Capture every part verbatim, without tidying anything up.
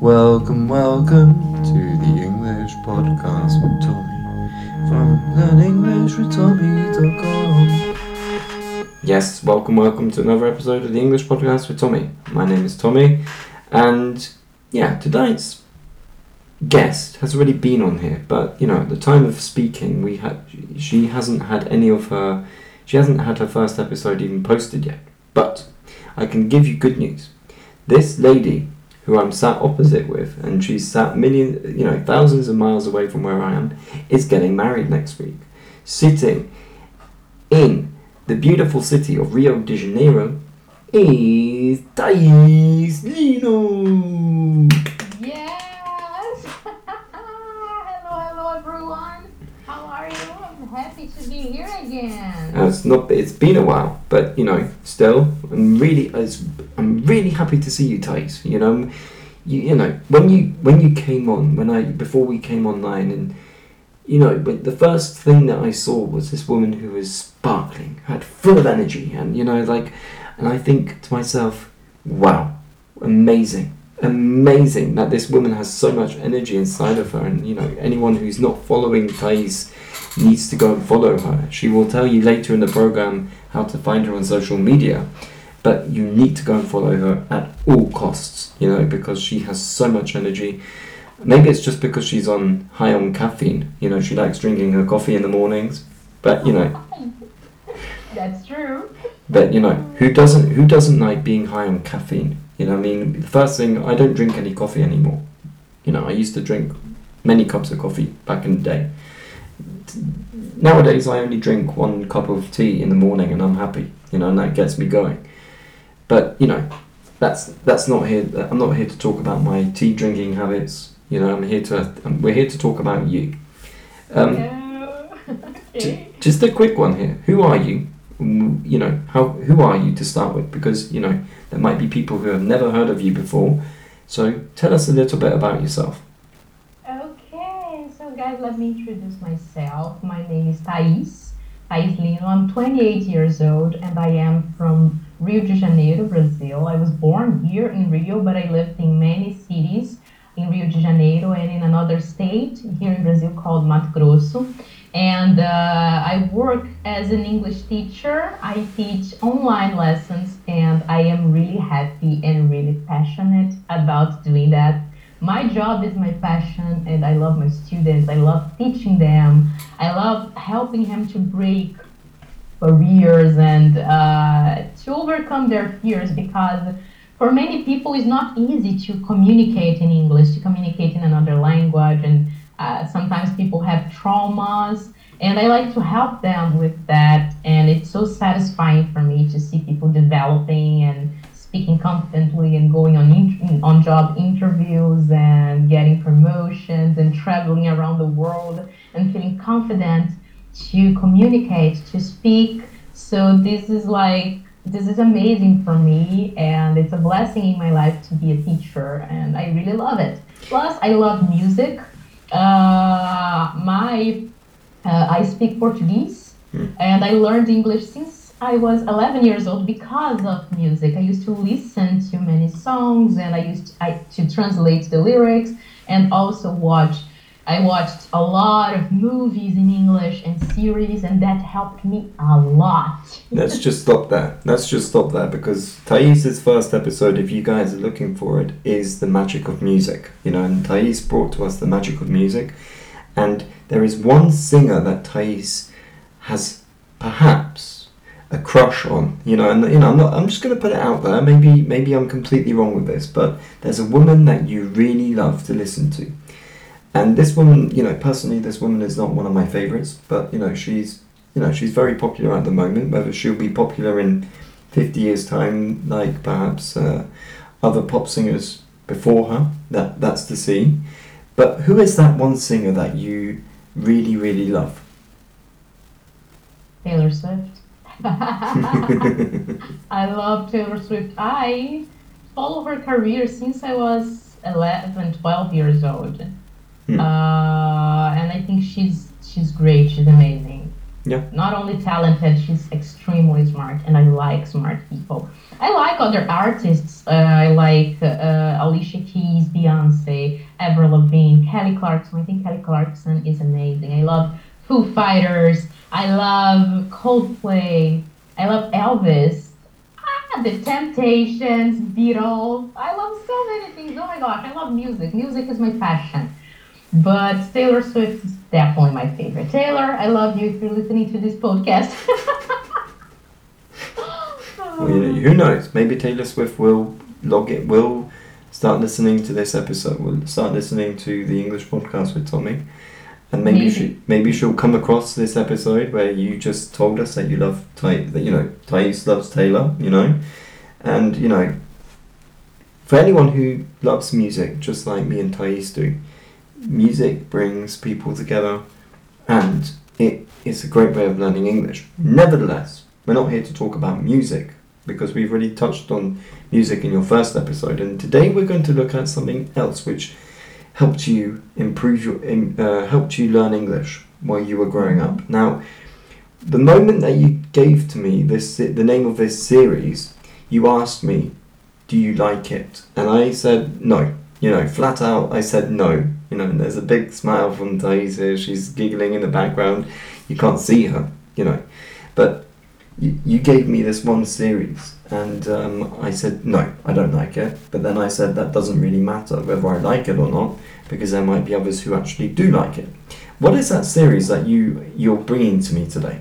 Welcome, welcome to the English podcast with Tommy from learn english with tommy dot com. Yes, welcome, welcome to another episode of the English podcast with Tommy. My name is Tommy, and yeah, tonight's guest has already been on here, but you know, at the time of speaking, we had she hasn't had any of her, she hasn't had her first episode even posted yet. But I can give you good news. This lady who I'm sat opposite with, and she's sat millions, you know, thousands of miles away from where I am, is getting married next week. Sitting in the beautiful city of Rio de Janeiro is Thais Lino. Yes! Hello, hello everyone. How are you? I'm happy to be here again. Uh, it's not. It's been a while, but you know, still, I'm really, I'm really happy to see you, Thais. You know, you, you know, when you when you came on, when I before we came online, and you know, but the first thing that I saw was this woman who was sparkling, had full of energy, and you know, like, and I think to myself, wow, amazing. Amazing that this woman has so much energy inside of her, and you know, anyone who's not following Thais needs to go and follow her. She will tell you later in the program how to find her on social media, but you need to go and follow her at all costs, you know, because she has so much energy. Maybe it's just because she's on high on caffeine, you know, she likes drinking her coffee in the mornings, but you know, that's true. But you know, who doesn't who doesn't like being high on caffeine? You know, I mean, the first thing, I don't drink any coffee anymore. You know, I used to drink many cups of coffee back in the day. Nowadays, I only drink one cup of tea in the morning, and I'm happy. You know, and that gets me going. But you know, that's that's not here. I'm not here to talk about my tea drinking habits. You know, I'm here to. Um, we're here to talk about you. Um, No. Okay. j- just a quick one here. Who are you? You know, how who are you to start with? Because you know, there might be people who have never heard of you before. So tell us a little bit about yourself. Okay, so guys, let me introduce myself. My name is Thais, Thais Lino. I'm twenty-eight years old, and I am from Rio de Janeiro, Brazil. I was born here in Rio, but I lived in many cities in Rio de Janeiro and in another state here in Brazil called Mato Grosso. And uh, I work as an English teacher. I teach online lessons, and I am really happy and really passionate about doing that. My job is my passion, and I love my students. I love teaching them. I love helping them to break barriers and uh, to overcome their fears, because for many people it's not easy to communicate in English, to communicate in another language, and uh, sometimes people have traumas, and I like to help them with that. And it's so satisfying for me to see people developing and speaking confidently and going on in, on job interviews and getting promotions and traveling around the world and feeling confident to communicate, to speak. So this is like this is amazing for me, and it's a blessing in my life to be a teacher, and I really love it. Plus, I love music. Uh, my uh, I speak Portuguese, and I learned English since I was eleven years old because of music. I used to listen to many songs, and I used to, I, to translate the lyrics, and also watch. I watched a lot of movies in English and series, and that helped me a lot. Let's just stop there. Let's just stop there because Thais' first episode, if you guys are looking for it, is the magic of music. You know, and Thais brought to us the magic of music. And there is one singer that Thais has perhaps a crush on. You know, and you know, I'm not. I'm just going to put it out there. Maybe, maybe I'm completely wrong with this, but there's a woman that you really love to listen to. And this woman, you know, personally, this woman is not one of my favourites, but you know, she's, you know, she's very popular at the moment. Whether she'll be popular in fifty years' time, like perhaps uh, other pop singers before her, that that's to see. But who is that one singer that you really, really love? Taylor Swift. I love Taylor Swift. I follow her career since I was eleven, twelve years old. Hmm. Uh, and I think she's she's great. She's amazing. Yeah. Not only talented, she's extremely smart, and I like smart people. I like other artists. Uh, I like uh, Alicia Keys, Beyonce, Avril Lavigne, Kelly Clarkson. I think Kelly Clarkson is amazing. I love Foo Fighters. I love Coldplay. I love Elvis. Ah, The Temptations, Beatles. I love so many things. Oh my gosh, I love music. Music is my passion. But Taylor Swift is definitely my favorite. Taylor, I love you if you're listening to this podcast. Well, you know, who knows? Maybe Taylor Swift will log it, will start listening to this episode, will start listening to the English podcast with Tommy. And maybe, maybe. she maybe she'll come across this episode where you just told us that you love Ty, that you know Thais loves Taylor, you know, and you know, for anyone who loves music, just like me and Thais do, music brings people together, and it is a great way of learning English. Nevertheless, we're not here to talk about music because we've already touched on music in your first episode, and today we're going to look at something else which helped you improve your uh, helped you learn English while you were growing up. Now, the moment that you gave to me this the name of this series, you asked me, "Do you like it?" And I said no. You know, flat out, I said no. You know, and there's a big smile from Thais here. She's giggling in the background. You can't see her. You know, but you, you gave me this one series, and um, I said no, I don't like it. But then I said that doesn't really matter whether I like it or not, because there might be others who actually do like it. What is that series that you you're bringing to me today?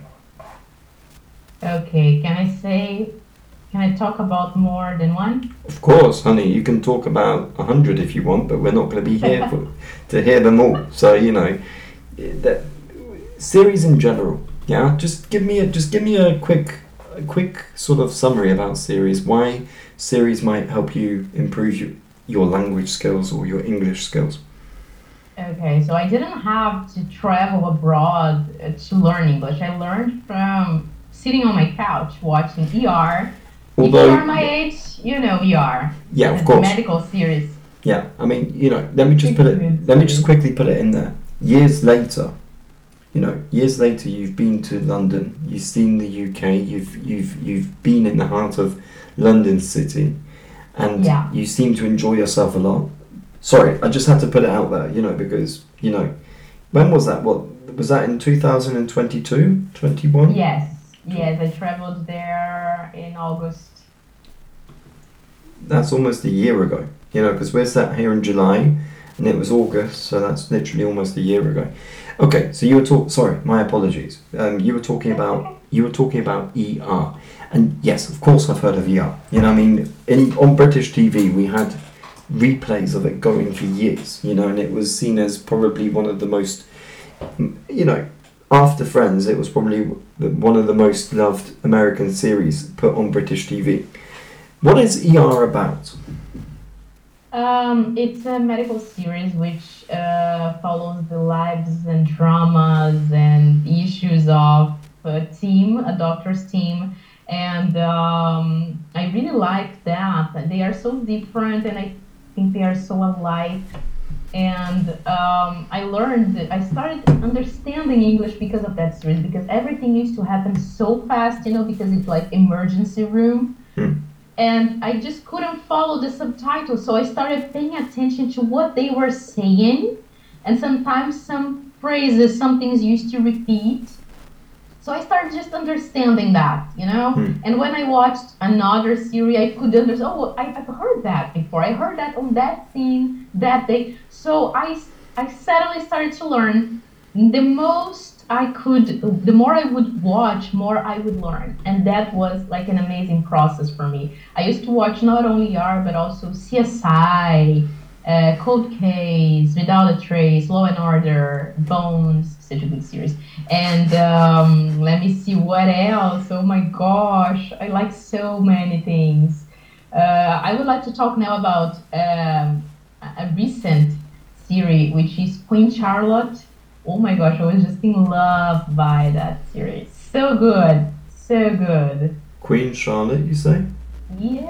Okay, can I say? Can I talk about more than one? Of course, honey. You can talk about a hundred if you want, but we're not going to be here for, to hear them all. So you know, that series in general. Yeah, just give me a just give me a quick a quick sort of summary about series. Why series might help you improve your your language skills or your English skills. Okay, so I didn't have to travel abroad uh, to learn English. I learned from sitting on my couch watching E R. Although, if you are my age, you know E R. Yeah, of the course. Medical series. Yeah, I mean, you know, let me just put it. Let me just quickly put it in there. Years later, you know, years later, you've been to London. You've seen the U K. You've you've you've been in the heart of London City, and yeah. you seem to enjoy yourself a lot. Sorry, I just had to put it out there, you know, because you know, when was that? What was that in two thousand twenty-two, twenty-one? Yes. Yes, I traveled there in August. That's almost a year ago, you know, because we're sat here in July, and it was August, so that's literally almost a year ago. Okay, so you were talking. Sorry, my apologies. Um, you were talking about you were talking about E R, and yes, of course, I've heard of E R. You know, I mean, in on British T V, we had replays of it going for years. You know, and it was seen as probably one of the most, you know. After Friends, it was probably one of the most loved American series put on British T V. What is E R about? Um, it's a medical series which uh, follows the lives and dramas and issues of a team, a doctor's team. And um, I really like that. They are so different, and I think they are so alike. And um, I learned, I started understanding English because of that series, because everything used to happen so fast, you know, because it's like emergency room. Hmm. And I just couldn't follow the subtitles. So I started paying attention to what they were saying. And sometimes some phrases, some things used to repeat. So I started just understanding that, you know? Hmm. And when I watched another series, I could understand, oh, I, I've heard that before. I heard that on that scene, that day. So I, I suddenly started to learn. The most I could, the more I would watch, more I would learn. And that was like an amazing process for me. I used to watch not only E R, but also C S I, uh, Cold Case, Without a Trace, Law and Order, Bones, such a good series. And um, let me see what else. Oh my gosh, I like so many things. Uh, I would like to talk now about um, a recent series, which is Queen Charlotte. Oh my gosh, I was just in love by that series. So good, so good. Queen Charlotte, you say?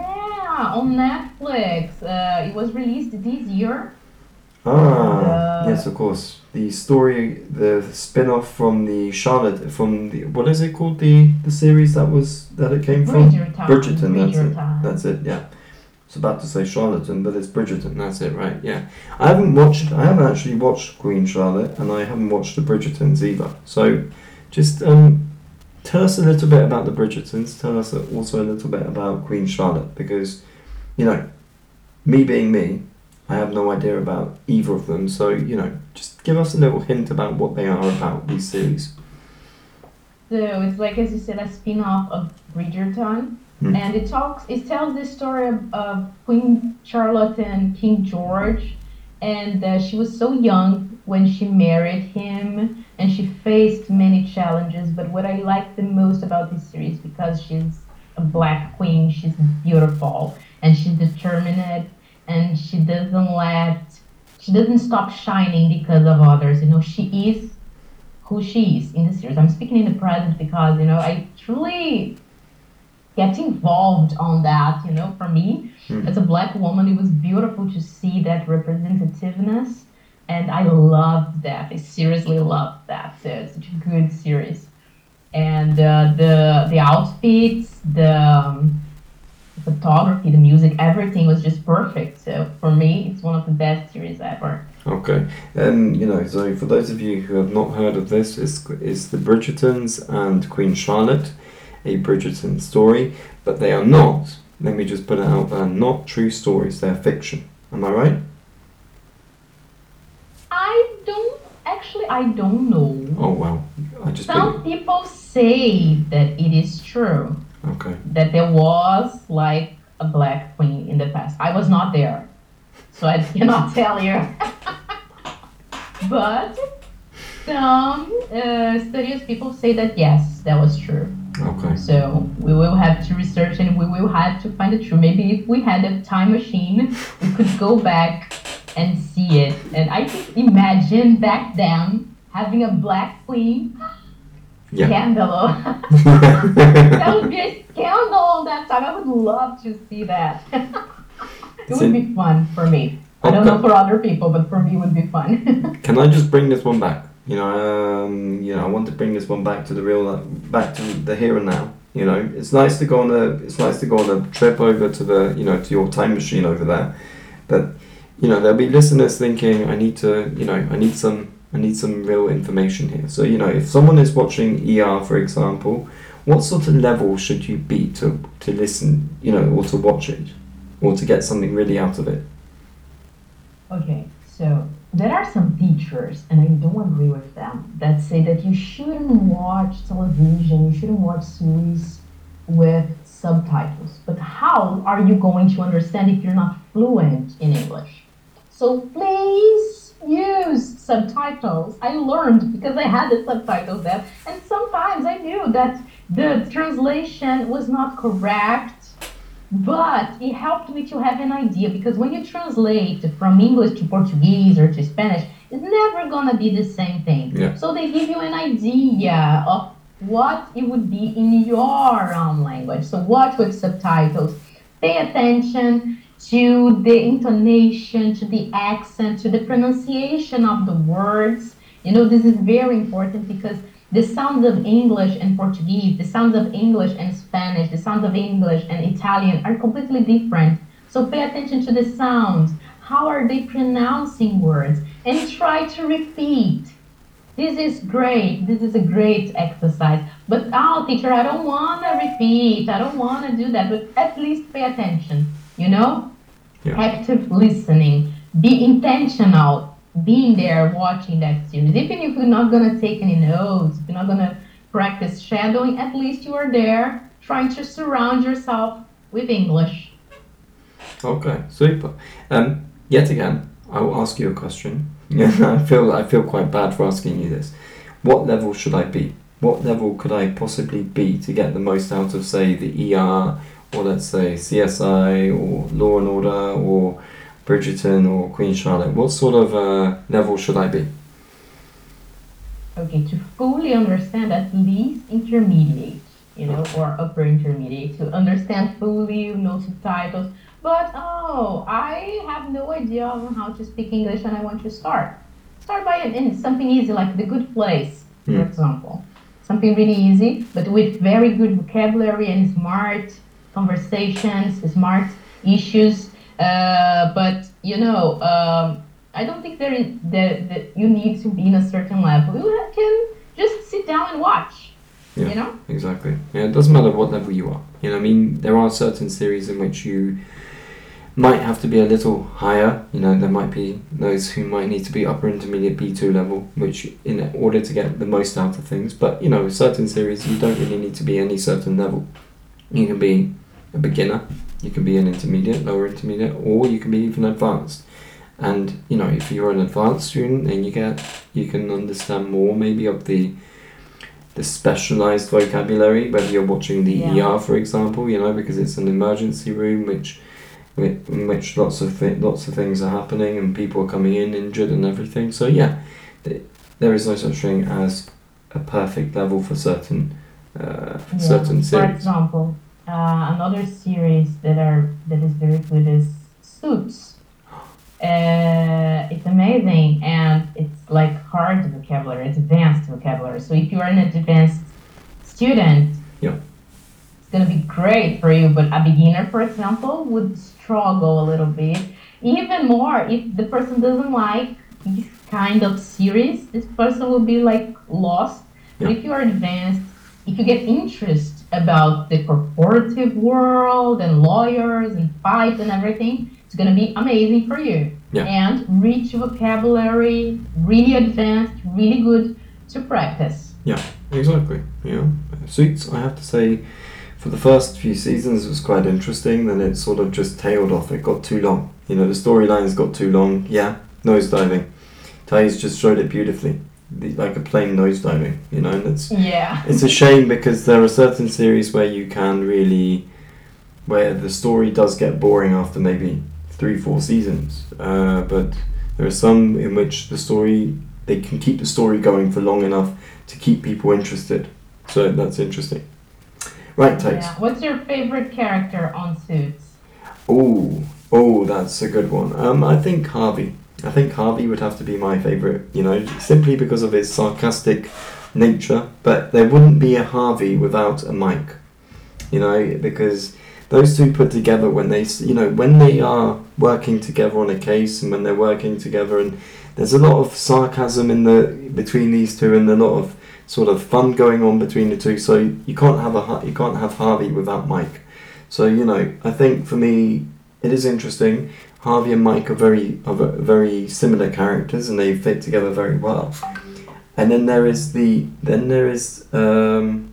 Yeah, on Netflix. Uh, it was released this year. Ah, And, Yes, of course. The story, the spin-off from the Charlotte, from the what is it called? The the series that was that it came from. Bridgerton. Bridgerton. That's it. Bridgerton. That's it. Yeah. I was about to say Charlatan, but it's Bridgerton. That's it, right? Yeah. I haven't watched. I haven't actually watched Queen Charlotte, and I haven't watched the Bridgertons either. So, just um, tell us a little bit about the Bridgertons. Tell us also a little bit about Queen Charlotte, because, you know, me being me, I have no idea about either of them. So, you know, just give us a little hint about what they are about, these series. So it's like, as you said, a spin-off of Bridgerton. Mm. And it talks, it tells the story of, of Queen Charlotte and King George. And uh, she was so young when she married him, and she faced many challenges. But what I like the most about this series, because she's a black queen, she's beautiful, and she's determined, and she doesn't let, she doesn't stop shining because of others. You know, she is who she is in the series. I'm speaking in the present because, you know, I truly get involved on that, you know, for me, Mm. as a black woman, it was beautiful to see that representativeness, and I loved that. I seriously loved that. So it's such a good series. And uh, the the outfits, the, um, the photography, the music, everything was just perfect. So for me, it's one of the best series ever. Okay, and you know, so for those of you who have not heard of this, it's, it's the Bridgertons and Queen Charlotte, a Bridgerton story, but they are not, let me just put it out there, not true stories, they're fiction. Am I right? I don't, actually, I don't know. Oh, well, I just Some put it, people say that it is true, okay. that there was like a black queen in the past. I was not there, so I cannot tell you. But some uh, studious people say that yes, that was true. Okay. So we will have to research, and we will have to find it true. Maybe if we had a time machine, we could go back and see it. And I could imagine back then having a black queen. Yeah. Scandal. That would be a scandal that time. I would love to see that. It would be fun for me. I don't know for other people, but for me it would be fun. Can I just bring this one back? You know, um, you know, I want to bring this one back to the real, uh, back to the here and now. You know, it's nice to go on a, it's nice to go on a trip over to the, you know, to your time machine over there, but you know, there'll be listeners thinking, I need to, you know, I need some, I need some real information here. So, you know, if someone is watching E R, for example, what sort of level should you be to to listen, you know, or to watch it, or to get something really out of it? Okay, so there are some teachers, and I don't agree with them, that say that you shouldn't watch television, you shouldn't watch series with subtitles. But how are you going to understand if you're not fluent in English? So please use subtitles. I learned because I had the subtitles there, and sometimes I knew that the translation was not correct, but it helped me to have an idea, because when you translate from English to Portuguese or to Spanish, it's never gonna be the same thing. Yeah. So they give you an idea of what it would be in your own language. So watch with subtitles. Pay attention to the intonation, to the accent, to the pronunciation of the words. You know, this is very important, because the sounds of English and Portuguese, the sounds of English and Spanish, the sounds of English and Italian are completely different. So pay attention to the sounds. How are they pronouncing words? And try to repeat. This is great. This is a great exercise. But, oh, teacher, I don't want to repeat. I don't want to do that. But at least pay attention, you know? Yeah. Active listening. Be intentional. Being there, watching that series. Even if you're not going to take any notes, if you're not going to practice shadowing, at least you are there trying to surround yourself with English. Okay, super. Um, yet again, I will ask you a question. Yeah, I feel I feel quite bad for asking you this. What level should I be? What level could I possibly be to get the most out of, say, the E R, or let's say C S I, or Law and Order, or Bridgerton, or Queen Charlotte? What sort of uh, level should I be? Okay, to fully understand, at least intermediate, you know, or upper intermediate. To understand fully, you know, subtitles. But, oh, I have no idea on how to speak English and I want to start. start by in something easy like The Good Place, for Mm. example. Something really easy, but with very good vocabulary and smart conversations, smart issues. Uh, but you know, um, I don't think there is that, that you need to be in a certain level. You can just sit down and watch. Yeah. You know? Exactly. Yeah, it doesn't matter what level you are. You know, I mean, there are certain series in which you might have to be a little higher. You know, there might be those who might need to be upper intermediate B two level, which in order to get the most out of things. But you know, with certain series, you don't really need to be any certain level. You can be a beginner, you can be an intermediate, lower intermediate, or you can be even advanced. And you know, if you're an advanced student, then you get you can understand more maybe of the the specialized vocabulary, whether you're watching the Yeah. E R, for example, you know, because it's an emergency room, which in which lots of thi- lots of things are happening and people are coming in injured and everything. So yeah, th- there is no such thing as a perfect level for certain uh, for Yeah. certain For series. example, uh, another series that are that is very good is Suits. Uh, it's amazing and it's like hard vocabulary, it's advanced vocabulary. So if you are an advanced student, Yeah. it's gonna be great for you. But a beginner, for example, would struggle a little bit. Even more if the person doesn't like this kind of series, this person will be like lost. But Yeah. if you are advanced, if you get interest about the corporative world and lawyers and fights and everything, it's gonna be amazing for you. Yeah. And rich vocabulary, really advanced, really good to practice. Yeah, exactly. Yeah, Suits, I have to say, for the first few seasons it was quite interesting. Then it sort of just tailed off. It got too long. You know, the storylines got too long. Yeah, nosediving. Thais just showed it beautifully, the, like a plain nosediving. You know, and it's Yeah. it's a shame because there are certain series where you can really, where the story does get boring after maybe three, four seasons. Uh, but there are some in which the story, they can keep the story going for long enough to keep people interested. So that's interesting. Right, Thais. Yeah. What's your favorite character on Suits? Oh, oh, that's a good one. Um, I think Harvey. I think Harvey would have to be my favourite, you know, simply because of his sarcastic nature. But there wouldn't be a Harvey without a Mike, you know, because those two put together when they, s- you know, when they are working together on a case and when they're working together, and there's a lot of sarcasm in the between these two and a lot of sort of fun going on between the two. So you can't have a Har- you can't have Harvey without Mike. So you know, I think for me, it is interesting. Harvey and Mike are very are ve- very similar characters, and they fit together very well. And then there is the then there is um,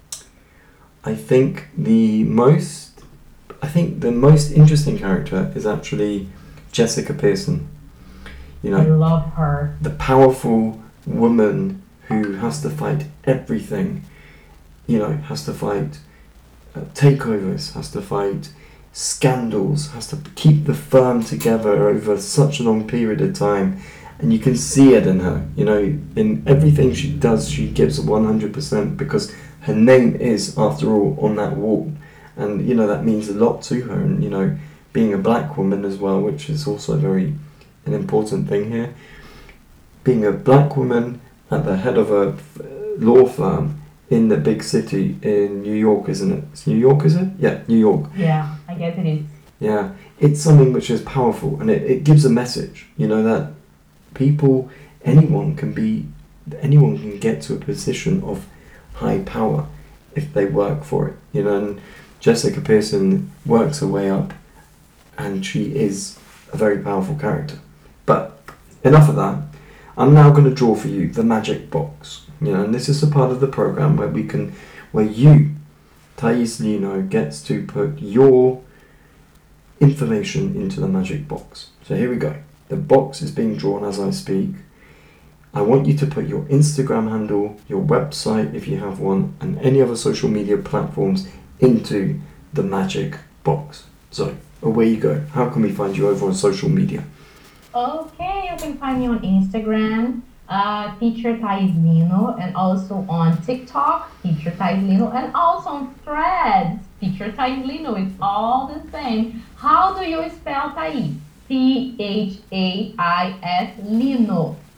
I think the most I think the most interesting character is actually Jessica Pearson. You I know, love her. the powerful woman who has to fight everything. You know, has to fight uh, takeovers, has to fight scandals, has to keep the firm together over such a long period of time. And you can see it in her, you know, in everything she does, she gives one hundred percent because her name is, after all, on that wall. And, you know, that means a lot to her. And, you know, being a black woman as well, which is also very an important thing here. Being a black woman at the head of a f- law firm in the big city in New York, isn't it? It's New York, is it? Yeah, New York. Yeah, I guess it is. Yeah, it's something which is powerful, and it, it gives a message, you know, that people, anyone can be, anyone can get to a position of high power if they work for it, you know, and Jessica Pearson works her way up, and she is a very powerful character. But enough of that. I'm now going to draw for you the magic box, you know, and this is a part of the program where we can, where you, Thais Lino, gets to put your information into the magic box. So here we go. The box is being drawn as I speak. I want you to put your Instagram handle, your website if you have one, and any other social media platforms into the magic box. So away you go. How can we find you over on social media? Okay, you can find me on Instagram, uh, Teacher Thais Lino, and also on TikTok, Teacher Thais Lino, and also on Threads, Teacher Thais Lino. It's all the same. How do you spell Thais? T H A I S Lino.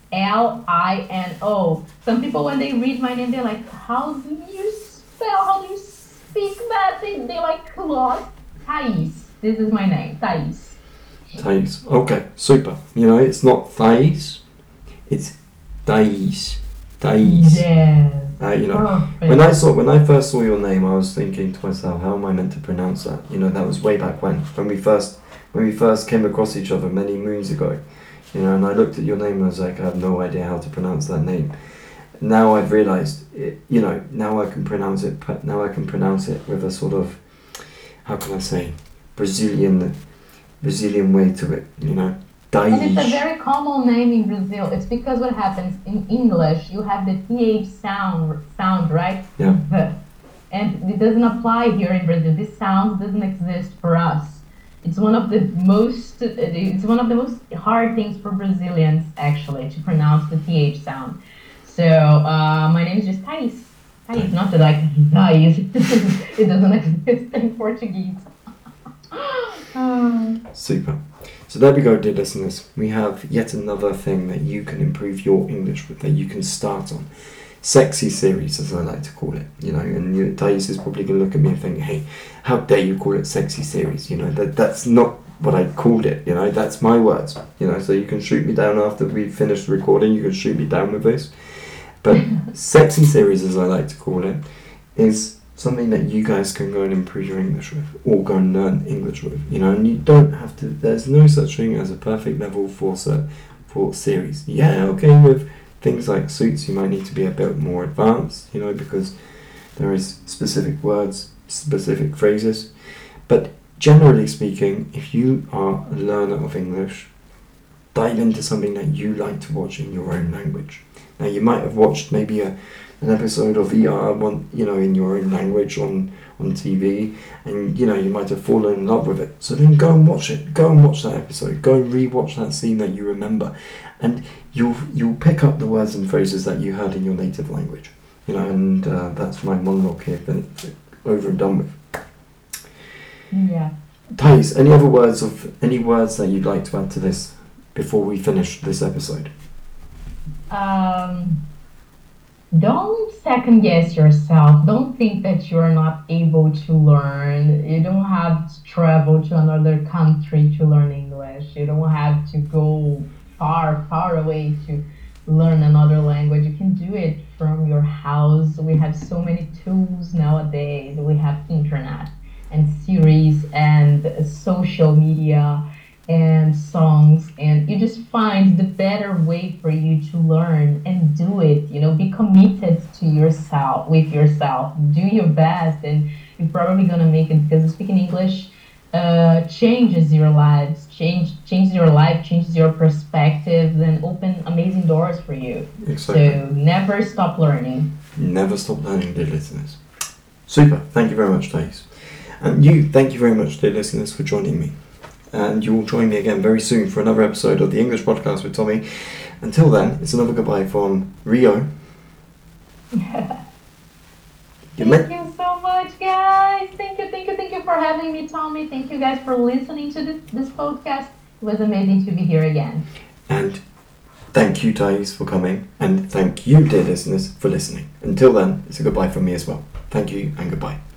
L I N O. Some people, when they read my name, they're like, how do you spell, how do you speak that? They, they like, lost. Thais. This is my name, Thais. Thais. Okay, super. You know, it's not Thais, it's Thais. Thais. Yes. Uh, you know, Perfect. when I saw when I first saw your name, I was thinking to myself, how am I meant to pronounce that? You know, that was way back when, when we first when we first came across each other many moons ago. You know, and I looked at your name and I was like, I have no idea how to pronounce that name. Now I've realised, it, you know, now I can pronounce it. Now I can pronounce it with a sort of, how can I say, Brazilian, Brazilian way to it. You know, Thais. And it's a very common name in Brazil. It's because what happens in English, you have the th sound, sound, right? Yeah. The. And it doesn't apply here in Brazil. This sound doesn't exist for us. It's one of the most. It's one of the most hard things for Brazilians actually to pronounce the th sound. So uh, my name is just Thais. Thais, not that like Thais. It doesn't exist in Portuguese. Super. So there we go, dear listeners. We have yet another thing that you can improve your English with, that you can start on. Sexy series, as I like to call it. You know, and you, Thais is probably going to look at me and think, hey, how dare you call it sexy series? You know, that that's not what I called it. You know, that's my words. You know, so you can shoot me down after we've finished recording. You can shoot me down with this. But sexy series, as I like to call it, is something that you guys can go and improve your English with, or go and learn English with, you know, and you don't have to, there's no such thing as a perfect level for, for series. Yeah, okay, with things like Suits, you might need to be a bit more advanced, you know, because there is specific words, specific phrases, but generally speaking, if you are a learner of English, dive into something that you like to watch in your own language. Now, you might have watched maybe a an episode of E R, one, you know, in your own language on, on T V, and, you know, you might have fallen in love with it. So then go and watch it. Go and watch that episode. Go and re-watch that scene that you remember, and you'll you'll pick up the words and phrases that you heard in your native language. You know, and uh, that's my monologue here, then over and done with. Yeah. Thais, any other words of any words that you'd like to add to this before we finish this episode? Um. Don't second guess yourself. Don't think that you're not able to learn. You don't have to travel to another country to learn English. You don't have to go far, far away to learn another language. You can do it from your house. We have so many tools nowadays. We have internet and series and social media and songs, and you just find the better way for you to learn and do it. You know, be committed to yourself, with yourself, do your best, and you're probably gonna make it, because speaking English uh, changes your lives, change changes your life, changes your perspective, and open amazing doors for you. Exactly. So never stop learning. Never stop learning, dear listeners. Super. Thank you very much, Thais. And you, thank you very much, dear listeners, for joining me. And you'll join me again very soon for another episode of the English Podcast with Tommy. Until then, it's another goodbye from Rio. Thank you so much, guys. Thank you, thank you, thank you for having me, Tommy. Thank you guys for listening to this, this podcast. It was amazing to be here again. And thank you, Thais, for coming. And thank you, dear listeners, for listening. Until then, it's a goodbye from me as well. Thank you and goodbye.